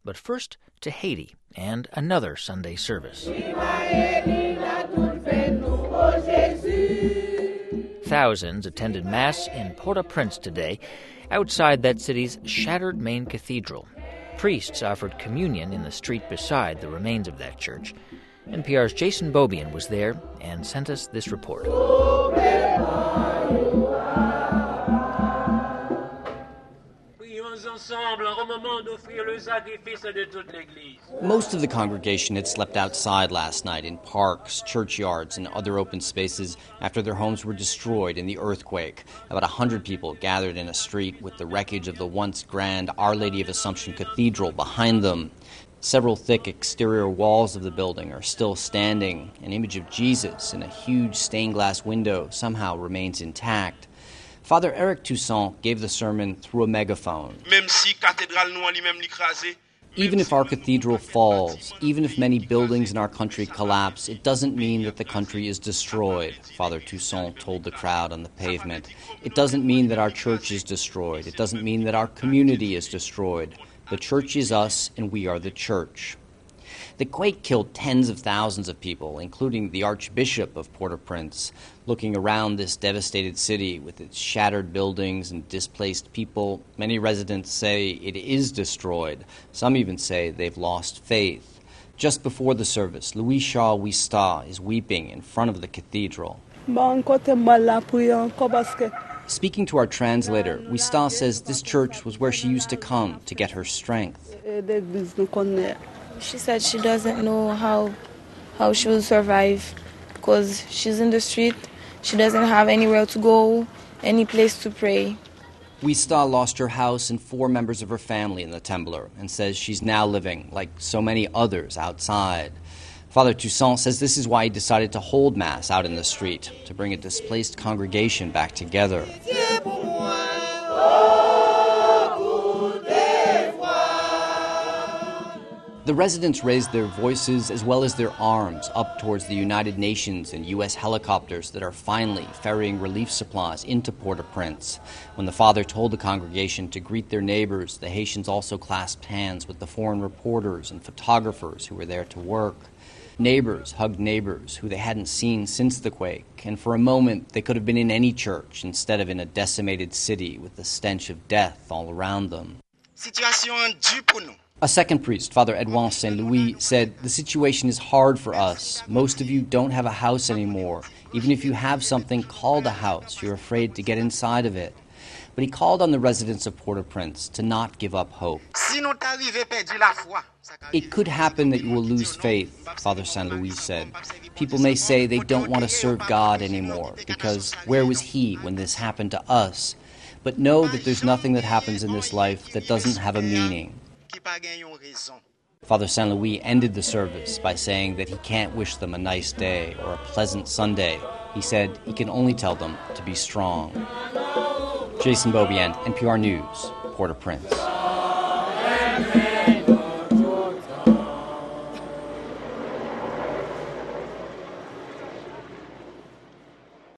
But first to Haiti and another Sunday service. Thousands attended Mass in Port-au-Prince today, outside that city's shattered main cathedral. Priests offered communion in the street beside the remains of that church. NPR's Jason Beaubien was there and sent us this report. Most of the congregation had slept outside last night in parks, churchyards, and other open spaces after their homes were destroyed in the earthquake. About 100 people gathered in a street with the wreckage of the once grand Our Lady of Assumption Cathedral behind them. Several thick exterior walls of the building are still standing. An image of Jesus in a huge stained glass window somehow remains intact. Father Eric Toussaint gave the sermon through a megaphone. Even if our cathedral falls, even if many buildings in our country collapse, it doesn't mean that the country is destroyed, Father Toussaint told the crowd on the pavement. It doesn't mean that our church is destroyed. It doesn't mean that our community is destroyed. The church is us, and we are the church. The quake killed tens of thousands of people, including the Archbishop of Port-au-Prince. Looking around this devastated city with its shattered buildings and displaced people, many residents say it is destroyed. Some even say they've lost faith. Just before the service, Louis Shaw Wista is weeping in front of the cathedral. Speaking to our translator, Wista says this church was where she used to come to get her strength. She said she doesn't know how she will survive because she's in the street. She doesn't have anywhere to go, any place to pray. Wista lost her house and 4 members of her family in the Temblor and says she's now living, like so many others, outside. Father Toussaint says this is why he decided to hold Mass out in the street, to bring a displaced congregation back together. The residents raised their voices as well as their arms up towards the United Nations and U.S. helicopters that are finally ferrying relief supplies into Port-au-Prince. When the father told the congregation to greet their neighbors, the Haitians also clasped hands with the foreign reporters and photographers who were there to work. Neighbors hugged neighbors who they hadn't seen since the quake, and for a moment they could have been in any church instead of in a decimated city with the stench of death all around them. A second priest, Father Edouard St. Louis, said, "The situation is hard for us. Most of you don't have a house anymore. Even if you have something called a house, you're afraid to get inside of it." But he called on the residents of Port-au-Prince to not give up hope. It could happen that you will lose faith, Father St. Louis said. People may say they don't want to serve God anymore, because where was He when this happened to us? But know that there's nothing that happens in this life that doesn't have a meaning. Father St. Louis ended the service by saying that he can't wish them a nice day or a pleasant Sunday. He said he can only tell them to be strong. Jason Beaubien, NPR News, Port-au-Prince.